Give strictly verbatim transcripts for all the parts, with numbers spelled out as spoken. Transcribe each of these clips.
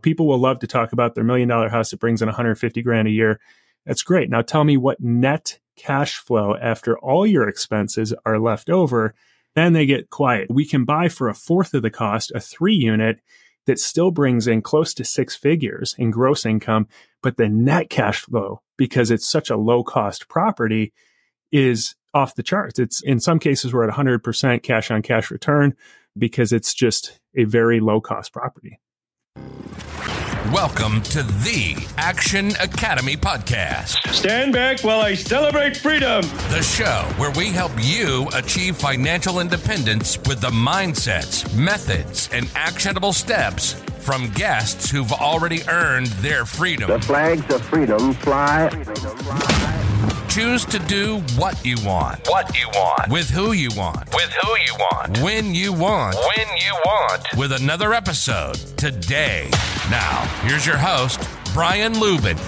people will love to talk about their million dollar house that brings in one hundred fifty grand a year. That's great. Now tell me what net cash flow after all your expenses are left over. Then they get quiet. We can buy for a fourth of the cost, a three unit that still brings in close to six figures in gross income, but the net cash flow, because it's such a low cost property, is off the charts. It's in some cases we're at one hundred percent cash on cash return because it's just a very low cost property. Welcome to the Action Academy podcast. Stand back while I celebrate freedom. The show where we help you achieve financial independence with the mindsets, methods, and actionable steps from guests who've already earned their freedom. The flags of freedom fly. Choose to do what you want. What you want. With who you want. With who you want. When you want. When you want. With another episode today. Now, here's your host, Brian Lubin.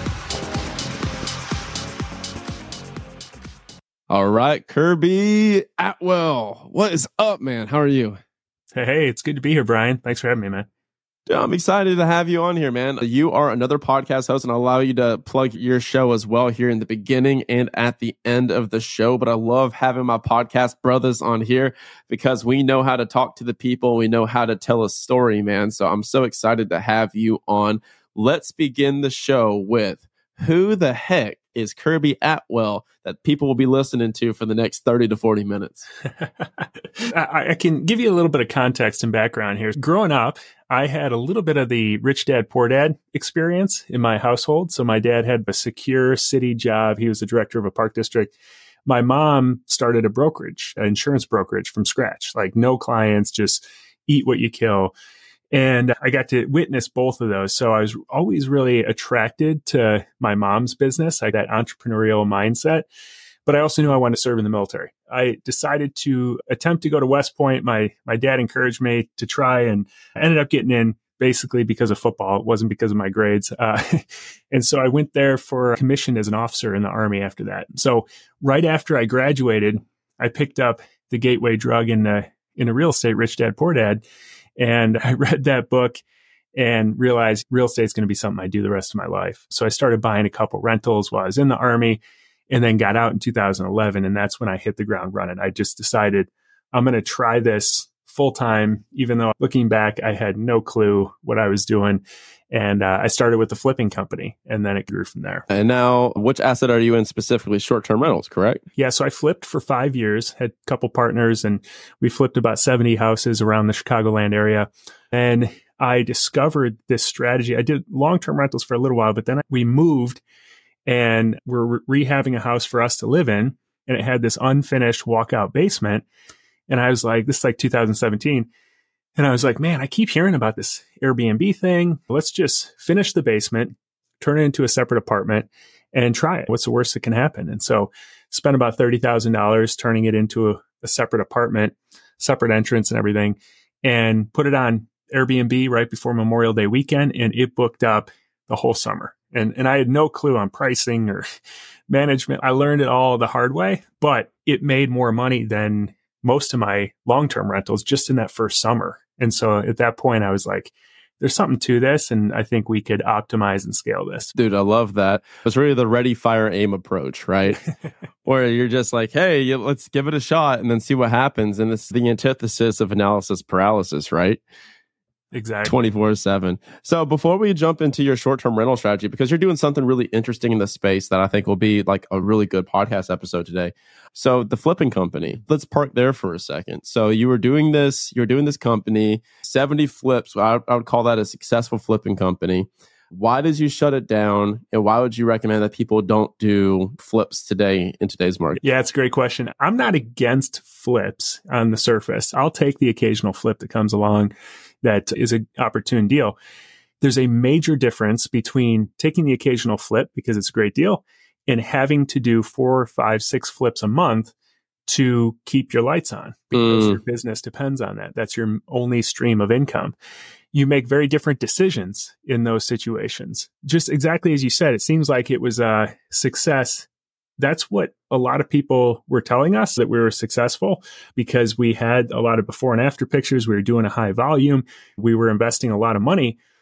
All right, Kirby Atwell. What is up, man? How are you? Hey, hey, it's good to be here, Brian. Thanks for having me, man. Dude, I'm excited to have you on here, man. You are another podcast host, and I'll allow you to plug your show as well here in the beginning and at the end of the show. But I love having my podcast brothers on here because we know how to talk to the people. We know how to tell a story, man. So I'm so excited to have you on. Let's begin the show with who the heck is Kirby Atwell that people will be listening to for the next thirty to forty minutes? I, I can give you a little bit of context and background here. Growing up, I had a little bit of the rich dad, poor dad experience in my household. So my dad had a secure city job. He was the director of a park district. My mom started a brokerage, an insurance brokerage from scratch, like no clients, just eat what you kill. And I got to witness both of those. So I was always really attracted to my mom's business, like that entrepreneurial mindset. But I also knew I wanted to serve in the military. I decided to attempt to go to West Point. My my dad encouraged me to try, and I ended up getting in basically because of football. It wasn't because of my grades. Uh, and so I went there for a commission as an officer in the Army after that. So right after I graduated, I picked up The Gateway Drug in the, in a real estate, Rich Dad, Poor Dad. And I read that book and realized real estate is going to be something I do the rest of my life. So I started buying a couple rentals while I was in the Army and then got out in two thousand eleven. And that's when I hit the ground running. I just decided I'm going to try this full time, even though looking back, I had no clue what I was doing. And uh, I started with the flipping company and then it grew from there. And now, which asset are you in specifically? Short-term rentals, correct? Yeah. So I flipped for five years, had a couple partners, and we flipped about seventy houses around the Chicagoland area. And I discovered this strategy. I did long-term rentals for a little while, but then we moved and we're re- rehabbing a house for us to live in. And it had this unfinished walkout basement. And I was like, this is like two thousand seventeen. And I was like, man, I keep hearing about this Airbnb thing. Let's just finish the basement, turn it into a separate apartment and try it. What's the worst that can happen? And so spent about thirty thousand dollars turning it into a, a separate apartment, separate entrance and everything, and put it on Airbnb right before Memorial Day weekend. And it booked up the whole summer. And, and I had no clue on pricing or management. I learned it all the hard way, but it made more money than most of my long-term rentals just in that first summer. And so at that point, I was like, there's something to this. And I think we could optimize and scale this. Dude, I love that. It's really the ready, fire, aim approach, right? Where you're just like, hey, let's give it a shot and then see what happens. And it's the antithesis of analysis paralysis, right? Exactly. twenty-four seven. So before we jump into your short-term rental strategy, because you're doing something really interesting in the space that I think will be like a really good podcast episode today. So the flipping company, let's park there for a second. So you were doing this, you were doing this company, seventy flips. I, I would call that a successful flipping company. Why did you shut it down? And why would you recommend that people don't do flips today in today's market? Yeah, it's a great question. I'm not against flips on the surface. I'll take the occasional flip that comes along that is an opportune deal. There's a major difference between taking the occasional flip because it's a great deal and having to do four, five, six flips a month to keep your lights on because mm. your business depends on that. That's your only stream of income. You make very different decisions in those situations. Just exactly as you said, it seems like it was a success. That's what a lot of people were telling us, that we were successful because we had a lot of before and after pictures. We were doing a high volume. We were investing a lot of money.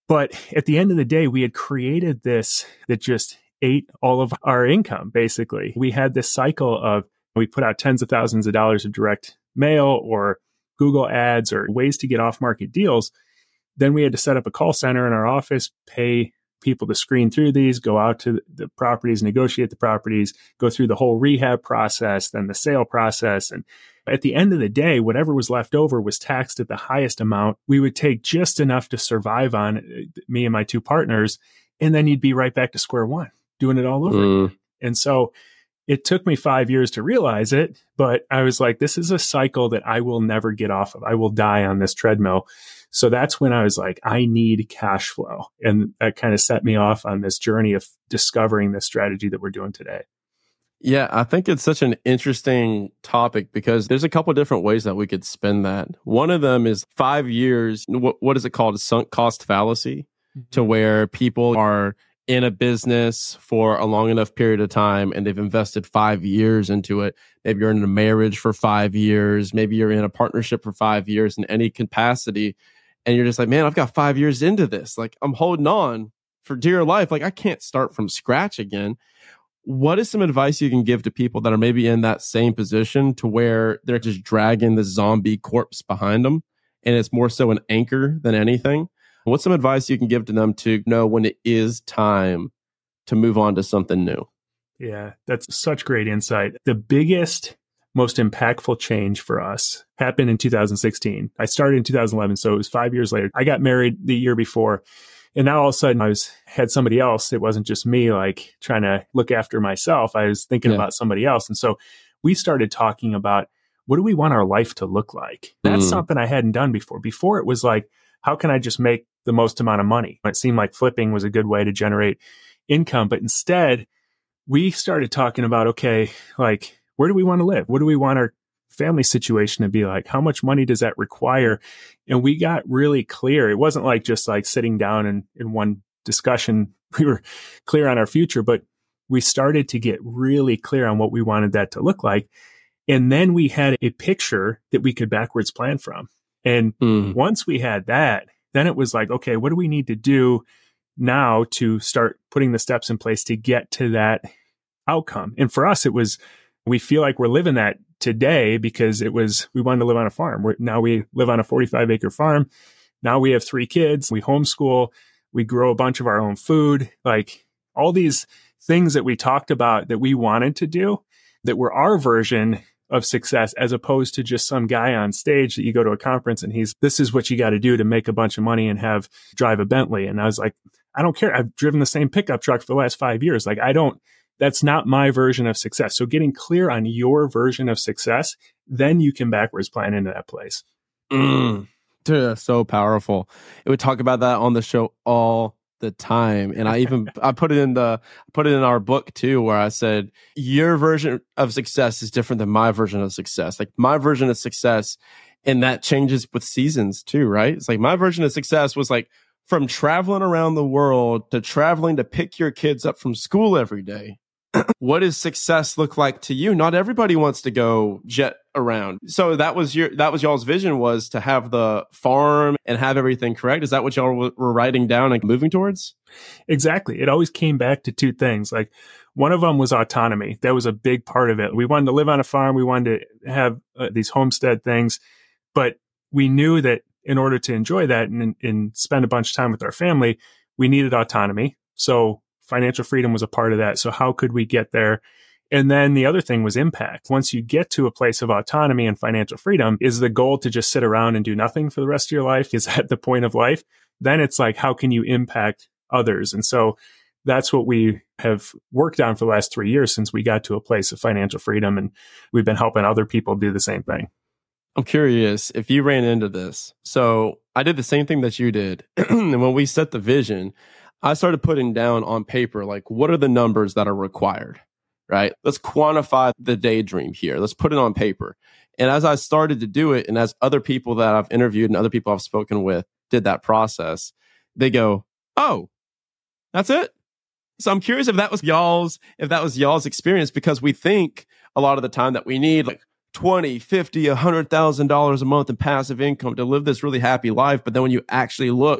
But at the end of the day, we had created this that just ate all of our income, basically. We had this cycle of we put out tens of thousands of dollars of direct mail or Google ads or ways to get off-market deals. Then we had to set up a call center in our office, pay people to screen through these, go out to the properties, negotiate the properties, go through the whole rehab process, then the sale process. And at the end of the day, whatever was left over was taxed at the highest amount. We would take just enough to survive on, me and my two partners, and then you'd be right back to square one, doing it all over Mm. again. And so it took me five years to realize it, but I was like, this is a cycle that I will never get off of. I will die on this treadmill. So that's when I was like, I need cash flow. And that kind of set me off on this journey of discovering this strategy that we're doing today. Yeah, I think it's such an interesting topic because there's a couple different ways that we could spin that. One of them is five years. What, what is it called? A sunk cost fallacy, mm-hmm. to where people are in a business for a long enough period of time and they've invested five years into it. Maybe you're in a marriage for five years. Maybe you're in a partnership for five years in any capacity. And you're just like, man, I've got five years into this. Like, I'm holding on for dear life. Like, I can't start from scratch again. What is some advice you can give to people that are maybe in that same position to where they're just dragging the zombie corpse behind them and it's more so an anchor than anything? What's some advice you can give to them to know when it is time to move on to something new? Yeah, that's such great insight. The biggest, most impactful change for us happened in two thousand sixteen. I started in two thousand eleven, so it was five years later. I got married the year before. And now all of a sudden I was had somebody else. It wasn't just me like trying to look after myself. I was thinking yeah. about somebody else. And so we started talking about, what do we want our life to look like? That's mm. something I hadn't done before. Before it was like, how can I just make the most amount of money? It seemed like flipping was a good way to generate income. But instead, we started talking about, okay, like, where do we want to live? What do we want our family situation to be like? How much money does that require? And we got really clear. It wasn't like just like sitting down and in one discussion, we were clear on our future, but we started to get really clear on what we wanted that to look like. And then we had a picture that we could backwards plan from. And mm. once we had that, then it was like, okay, what do we need to do now to start putting the steps in place to get to that outcome? And for us, it was, we feel like we're living that today because it was, we wanted to live on a farm. We're, now we live on a forty-five acre farm. Now we have three kids. We homeschool. We grow a bunch of our own food. Like all these things that we talked about that we wanted to do that were our version of success, as opposed to just some guy on stage that you go to a conference and he's, this is what you got to do to make a bunch of money and have drive a Bentley. And I was like, I don't care. I've driven the same pickup truck for the last five years. Like I don't, that's not my version of success. So getting clear on your version of success, then you can backwards plan into that place. Mm, dude, that's so powerful. It would talk about that on the show all the time. And I even, I put it in the, put it in our book too, where I said, your version of success is different than my version of success. Like my version of success, and that changes with seasons too, right? It's like my version of success was like from traveling around the world to traveling to pick your kids up from school every day. What does success look like to you? Not everybody wants to go jet around. So that was your, that was y'all's vision, was to have the farm and have everything correct. Is that what y'all were writing down and moving towards? Exactly. It always came back to two things. Like one of them was autonomy. That was a big part of it. We wanted to live on a farm. We wanted to have uh, these homestead things, but we knew that in order to enjoy that and, and spend a bunch of time with our family, we needed autonomy. So financial freedom was a part of that. So how could we get there? And then the other thing was impact. Once you get to a place of autonomy and financial freedom, is the goal to just sit around and do nothing for the rest of your life? Is that the point of life? Then it's like, how can you impact others? And so that's what we have worked on for the last three years since we got to a place of financial freedom. And we've been helping other people do the same thing. I'm curious if you ran into this. So I did the same thing that you did. And when we set the vision, I started putting down on paper, like, what are the numbers that are required, right? Let's quantify the daydream here. Let's put it on paper. And as I started to do it, and as other people that I've interviewed and other people I've spoken with did that process, they go, oh, that's it? So I'm curious if that was y'all's, if that was y'all's experience, because we think a lot of the time that we need like twenty, fifty, a hundred thousand dollars a month in passive income to live this really happy life. But then when you actually look,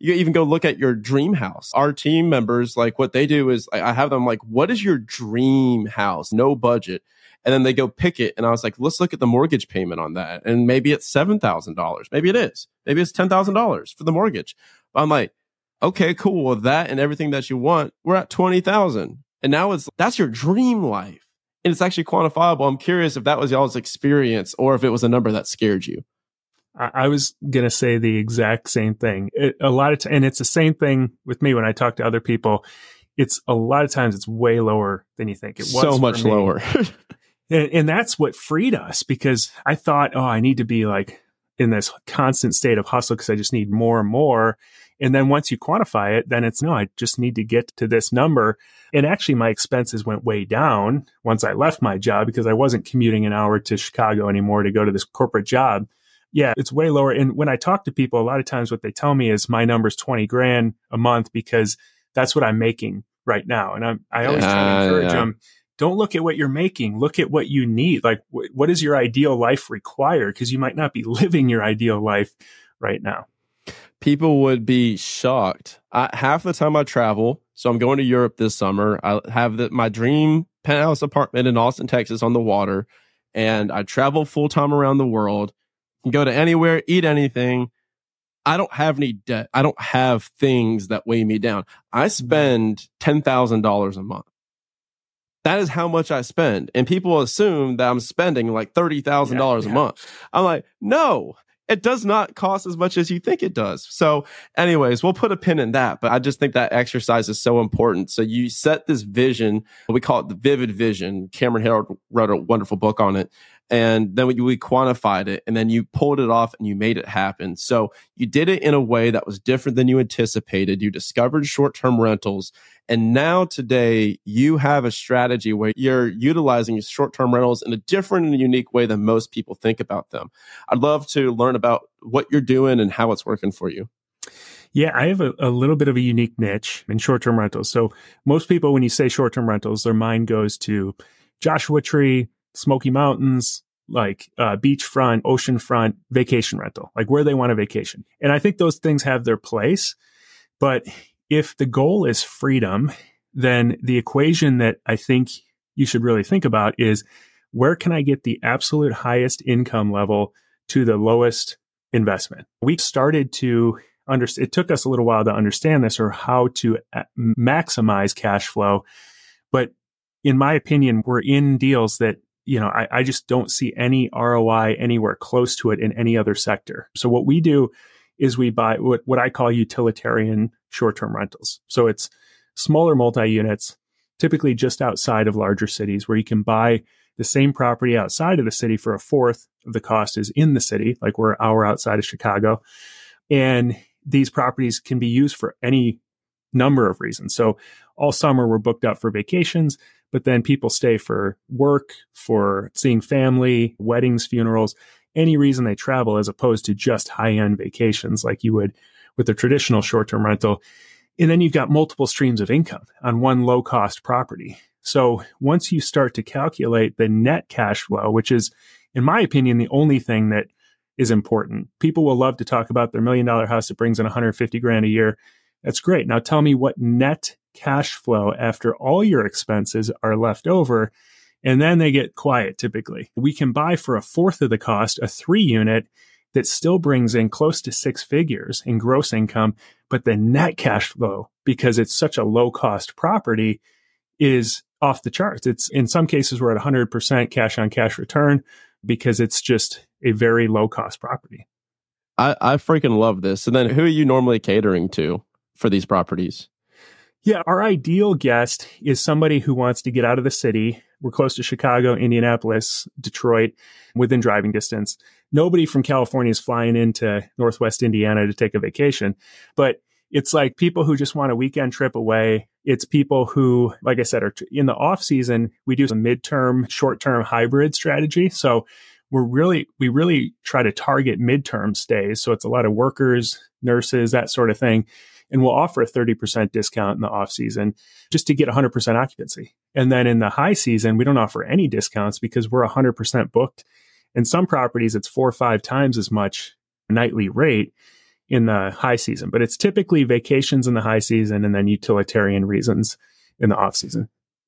You even go look at your dream house. Our team members, like what they do is I have them like, what is your dream house? No budget. And then they go pick it. And I was like, let's look at the mortgage payment on that. And maybe it's seven thousand dollars. Maybe it is. Maybe it's ten thousand dollars for the mortgage. But I'm like, okay, cool. With that and everything that you want, we're at twenty thousand dollars. And now it's, that's your dream life. And it's actually quantifiable. I'm curious if that was y'all's experience or if it was a number that scared you. I was going to say the exact same thing. It, a lot of t- and it's the same thing with me when I talk to other people. It's a lot of times it's way lower than you think. It was so much lower. and, and that's what freed us, because I thought, oh, I need to be like in this constant state of hustle because I just need more and more. And then once you quantify it, then it's no, I just need to get to this number. And actually my expenses went way down once I left my job because I wasn't commuting an hour to Chicago anymore to go to this corporate job. Yeah, it's way lower. And when I talk to people, a lot of times what they tell me is my number's twenty grand a month because that's what I'm making right now. And I'm, I always try to encourage yeah. them, don't look at what you're making. Look at what you need. Like, wh- what does your ideal life require? Because you might not be living your ideal life right now. People would be shocked. I, half the time I travel, so I'm going to Europe this summer. I have the, my dream penthouse apartment in Austin, Texas on the water. And I travel full time around the world. Can go to anywhere, eat anything. I don't have any debt. I don't have things that weigh me down. I spend ten thousand dollars a month. That is how much I spend. And people assume that I'm spending like thirty thousand dollars yeah, yeah. a month. I'm like, no, it does not cost as much as you think it does. So anyways, we'll put a pin in that. But I just think that exercise is so important. So you set this vision. We call it the vivid vision. Cameron Herold wrote a wonderful book on it. And then we, we quantified it, and then you pulled it off and you made it happen. So you did it in a way that was different than you anticipated. You discovered short-term rentals. And now today you have a strategy where you're utilizing short-term rentals in a different and unique way than most people think about them. I'd love to learn about what you're doing and how it's working for you. Yeah, I have a, a little bit of a unique niche in short-term rentals. So most people, when you say short-term rentals, their mind goes to Joshua Tree, Smoky Mountains, like uh, beachfront, oceanfront, vacation rental, like where they want a vacation. And I think those things have their place. But if the goal is freedom, then the equation that I think you should really think about is where can I get the absolute highest income level to the lowest investment? We started to understand, it took us a little while to understand this or how to a- maximize cash flow. But in my opinion, we're in deals that you know, I, I just don't see any R O I anywhere close to it in any other sector. So what we do is we buy what, what I call utilitarian short-term rentals. So it's smaller multi-units, typically just outside of larger cities, where you can buy the same property outside of the city for a fourth of the cost is in the city, like we're an hour outside of Chicago. And these properties can be used for any number of reasons. So all summer we're booked up for vacations, but then people stay for work, for seeing family, weddings, funerals, any reason they travel, as opposed to just high-end vacations like you would with a traditional short-term rental. And then you've got multiple streams of income on one low-cost property. So once you start to calculate the net cash flow, which is, in my opinion, the only thing that is important. People will love to talk about their million-dollar house that brings in one hundred fifty grand a year. That's great. Now tell me what net cash flow after all your expenses are left over. And then they get quiet typically. We can buy for a fourth of the cost, a three unit that still brings in close to six figures in gross income. But the net cash flow, because it's such a low cost property, is off the charts. It's in some cases we're at one hundred percent cash on cash return because it's just a very low cost property. I, I freaking love this. And then who are you normally catering to for these properties? Yeah, our ideal guest is somebody who wants to get out of the city. We're close to Chicago, Indianapolis, Detroit, within driving distance. Nobody from California is flying into Northwest Indiana to take a vacation, but it's like people who just want a weekend trip away. It's people who, like I said, are in the off season. We do some midterm, short-term hybrid strategy. So we're really, we really try to target midterm stays. So it's a lot of workers, nurses, that sort of thing. And we'll offer a thirty percent discount in the off season just to get one hundred percent occupancy. And then in the high season, we don't offer any discounts because we're one hundred percent booked. In some properties, it's four or five times as much nightly rate. in the high season, but it's typically vacations in the high season and then utilitarian reasons in the off season.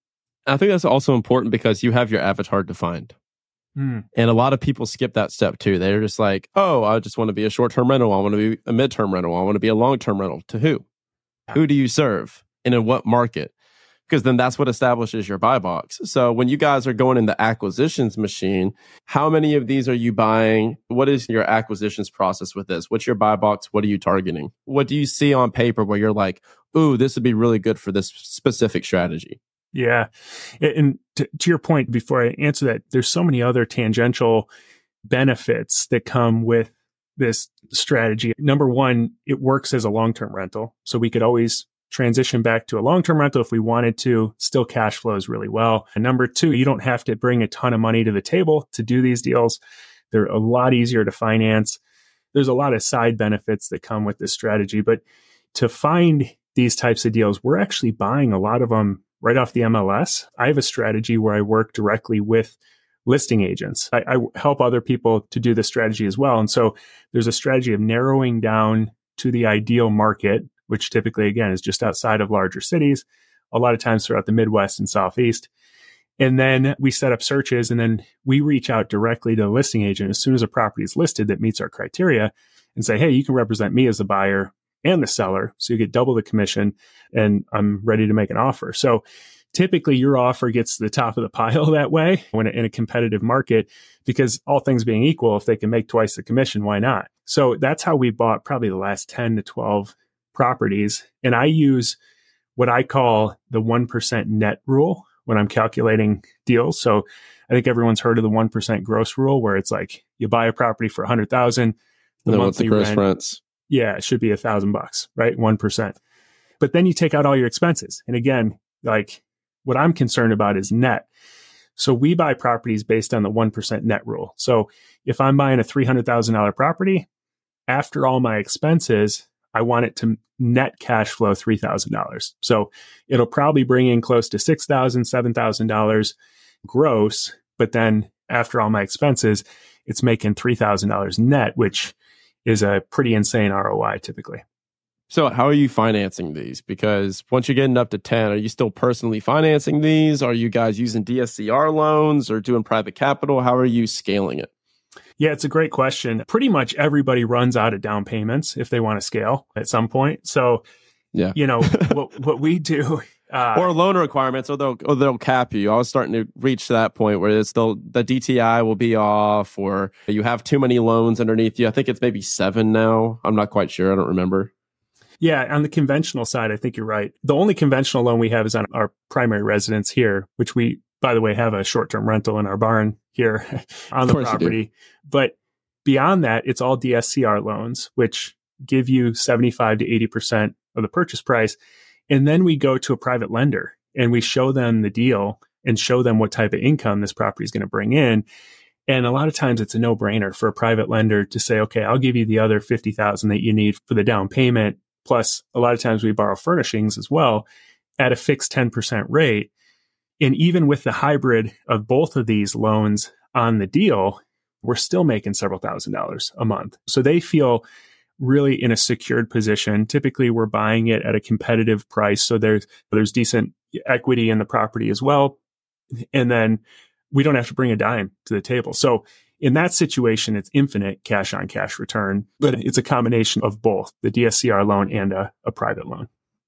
I think that's also important because you have your avatar defined. Mm. And a lot of people skip that step too. They're just like, oh, I just want to be a short-term rental. I want to be a midterm rental. I want to be a long-term rental. To who? Who do you serve? And in what market? Because then that's what establishes your buy box. So when you guys are going in the acquisitions machine, how many of these are you buying? What is your acquisitions process with this? What's your buy box? What are you targeting? What do you see on paper where you're like, ooh, this would be really good for this specific strategy? Yeah. And to, to your point, before I answer that, there's so many other tangential benefits that come with this strategy. Number one, it works as a long-term rental. So we could always transition back to a long-term rental if we wanted to, still cash flows really well. And number two, you don't have to bring a ton of money to the table to do these deals. They're a lot easier to finance. There's a lot of side benefits that come with this strategy. But to find these types of deals, we're actually buying a lot of them right off the M L S. I have a strategy where I work directly with listing agents. I, I help other people to do this strategy as well. And so there's a strategy of narrowing down to the ideal market, which typically, again, is just outside of larger cities, a lot of times throughout the Midwest and Southeast. And then we set up searches, and then we reach out directly to the listing agent as soon as a property is listed that meets our criteria and say, hey, you can represent me as the buyer and the seller. So you get double the commission, and I'm ready to make an offer. So typically your offer gets to the top of the pile that way when in a competitive market, because all things being equal, if they can make twice the commission, why not? So that's how we bought probably the last ten to twelve properties. And I use what I call the one percent net rule when I'm calculating deals. So I think everyone's heard of the one percent gross rule, where it's like you buy a property for one hundred thousand dollars. The then what's the gross rent, rents? Yeah, it should be a thousand bucks, right? one percent. But then you take out all your expenses. And again, like what I'm concerned about is net. So we buy properties based on the one percent net rule. So if I'm buying a three hundred thousand dollars property, after all my expenses, I want it to net cash flow three thousand dollars. So it'll probably bring in close to six thousand dollars, seven thousand dollars gross. But then after all my expenses, it's making three thousand dollars net, which is a pretty insane R O I typically. So how are you financing these? Because once you're getting up to ten, are you still personally financing these? Are you guys using D S C R loans or doing private capital? How are you scaling it? Yeah, it's a great question. Pretty much everybody runs out of down payments if they want to scale at some point. So, yeah, you know, what, what we do... Uh, or loan requirements, or they'll, or they'll cap you. I was starting to reach that point where it's still, the D T I will be off, or you have too many loans underneath you. I think it's maybe seven now. I'm not quite sure. I don't remember. Yeah, on the conventional side, I think you're right. The only conventional loan we have is on our primary residence here, which we, by the way, have a short-term rental in our barn here on the property. But beyond that, it's all D S C R loans, which give you seventy-five to eighty percent of the purchase price. And then we go to a private lender and we show them the deal and show them what type of income this property is going to bring in. And a lot of times it's a no-brainer for a private lender to say, okay, I'll give you the other fifty thousand dollars that you need for the down payment. Plus, a lot of times we borrow furnishings as well at a fixed ten percent rate. And even with the hybrid of both of these loans on the deal, we're still making several thousand dollars a month. So they feel really in a secured position. Typically, we're buying it at a competitive price. So there's there's decent equity in the property as well. And then we don't have to bring a dime to the table. So in that situation, it's infinite cash on cash return, but it's a combination of both the D S C R loan and a, a private loan.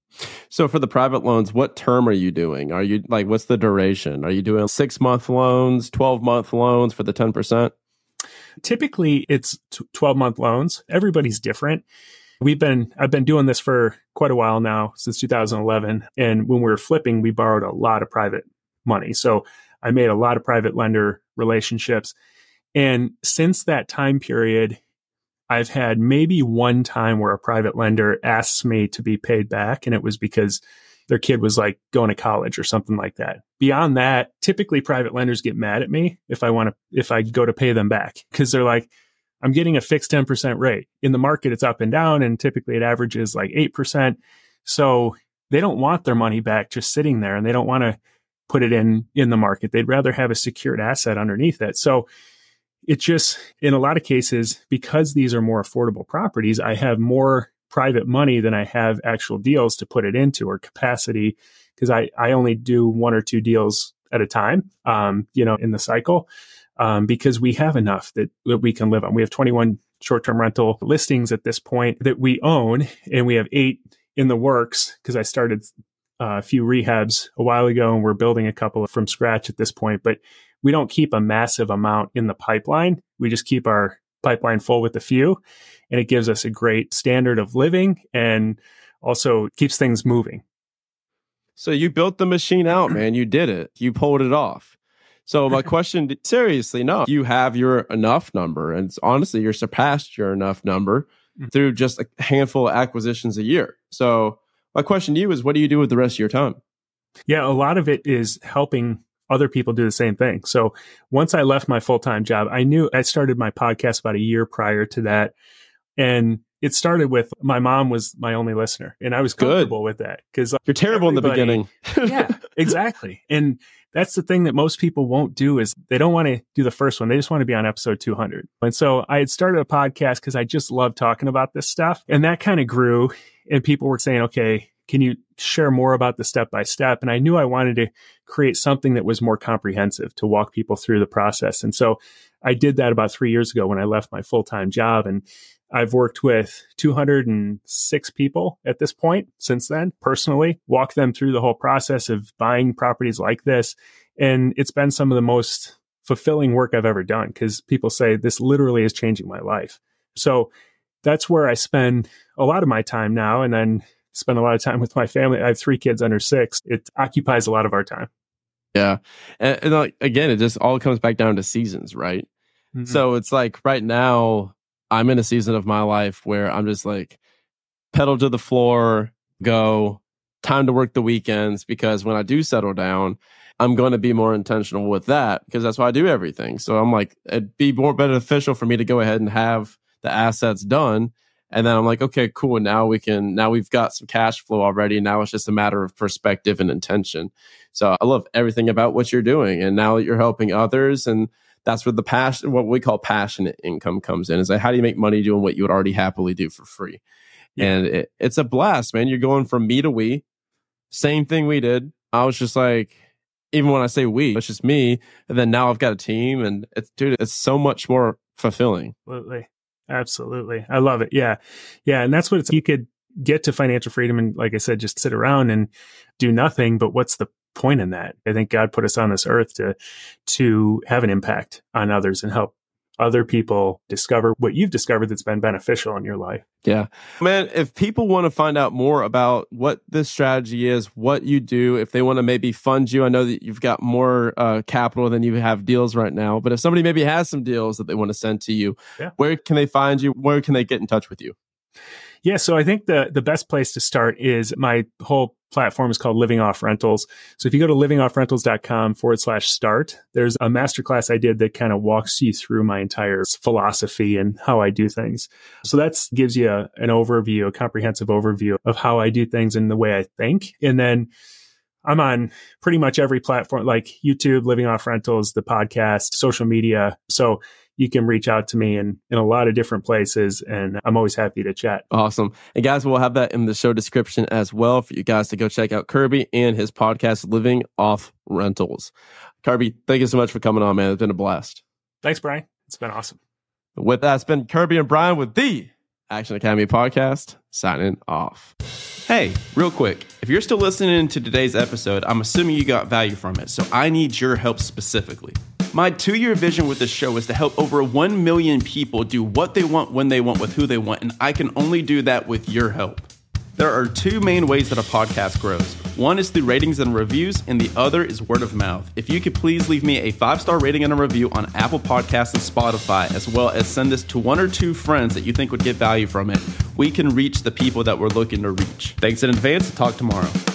So for the private loans, what term are you doing? Are you like, what's the duration? Are you doing six month loans, twelve month loans for the ten percent? Typically, it's twelve month loans. Everybody's different. We've been, I've been doing this for quite a while now, since two thousand eleven. And when we were flipping, we borrowed a lot of private money. So I made a lot of private lender relationships. And since that time period, I've had maybe one time where a private lender asks me to be paid back. And it was because their kid was like going to college or something like that. Beyond that, typically private lenders get mad at me if I want to, if I go to pay them back, because they're like, I'm getting a fixed ten percent rate. In the market, it's up and down, and typically it averages like eight percent. So they don't want their money back just sitting there, and they don't want to put it in, in the market. They'd rather have a secured asset underneath it. So it just, in a lot of cases, because these are more affordable properties, I have more private money than I have actual deals to put it into or capacity, because I, I only do one or two deals at a time, um, you know, in the cycle, um, because we have enough that, that we can live on. We have twenty-one short-term rental listings at this point that we own, and we have eight in the works because I started uh, a few rehabs a while ago, and we're building a couple from scratch at this point. But we don't keep a massive amount in the pipeline. We just keep our pipeline full with a few, and it gives us a great standard of living and also keeps things moving. So you built the machine out, man. You did it. You pulled it off. So my question, seriously, no, you have your enough number, and it's, honestly, you're surpassed your enough number through just a handful of acquisitions a year. So my question to you is, what do you do with the rest of your time? Yeah, a lot of it is helping other people do the same thing. So once I left my full-time job, I knew I started my podcast about a year prior to that. And it started with my mom was my only listener. And I was comfortable Good. with that because you're terrible in the beginning. Yeah, exactly. And that's the thing that most people won't do is they don't want to do the first one. They just want to be on episode two hundred. And so I had started a podcast because I just love talking about this stuff. And that kind of grew. And people were saying, okay, can you share more about the step by step? And I knew I wanted to create something that was more comprehensive to walk people through the process. And so I did that about three years ago when I left my full-time job. And I've worked with two hundred six people at this point since then, personally, walked them through the whole process of buying properties like this. And it's been some of the most fulfilling work I've ever done because people say this literally is changing my life. So that's where I spend a lot of my time now. And then spend a lot of time with my family. I have three kids under six. It occupies a lot of our time. Yeah. And, and like, again, it just all comes back down to seasons, right? Mm-hmm. So it's like right now, I'm in a season of my life where I'm just like pedal to the floor, go, time to work the weekends, because when I do settle down, I'm going to be more intentional with that because that's why I do everything. So I'm like, it'd be more beneficial for me to go ahead and have the assets done. And then I'm like, okay, cool. Now we can, now we've got some cash flow already. Now it's just a matter of perspective and intention. So I love everything about what you're doing. And now that you're helping others, and that's where the passion, what we call passionate income comes in, is like, how do you make money doing what you would already happily do for free? Yeah. And it, it's a blast, man. You're going from me to we, same thing we did. I was just like, even when I say we, it's just me. And then now I've got a team, and it's, dude, it's so much more fulfilling. Absolutely. Absolutely. I love it. Yeah. Yeah. And that's what it's, you could get to financial freedom and, like I said, just sit around and do nothing. But what's the point in that? I think God put us on this earth to, to have an impact on others and help other people discover what you've discovered that's been beneficial in your life. Yeah. Man, if people want to find out more about what this strategy is, what you do, if they want to maybe fund you, I know that you've got more uh, capital than you have deals right now, but if somebody maybe has some deals that they want to send to you, yeah. where can they find you? Where can they get in touch with you? Yeah, so I think the the best place to start is my whole platform is called Living Off Rentals. So if you go to livingoffrentals.com forward slash start, there's a masterclass I did that kind of walks you through my entire philosophy and how I do things. So that gives you a, an overview, a comprehensive overview of how I do things and the way I think. And then I'm on pretty much every platform like YouTube, Living Off Rentals, the podcast, social media. So you can reach out to me in, in a lot of different places, and I'm always happy to chat. Awesome. And guys, we'll have that in the show description as well for you guys to go check out Kirby and his podcast, Living Off Rentals. Kirby, thank you so much for coming on, man. It's been a blast. Thanks, Brian. It's been awesome. With that, it's been Kirby and Brian with the Action Academy Podcast, signing off. Hey, real quick, if you're still listening to today's episode, I'm assuming you got value from it, so I need your help specifically. My two-year vision with this show is to help over one million people do what they want, when they want, with who they want, and I can only do that with your help. There are two main ways that a podcast grows. One is through ratings and reviews, and the other is word of mouth. If you could please leave me a five-star rating and a review on Apple Podcasts and Spotify, as well as send this to one or two friends that you think would get value from it, we can reach the people that we're looking to reach. Thanks in advance. Talk tomorrow.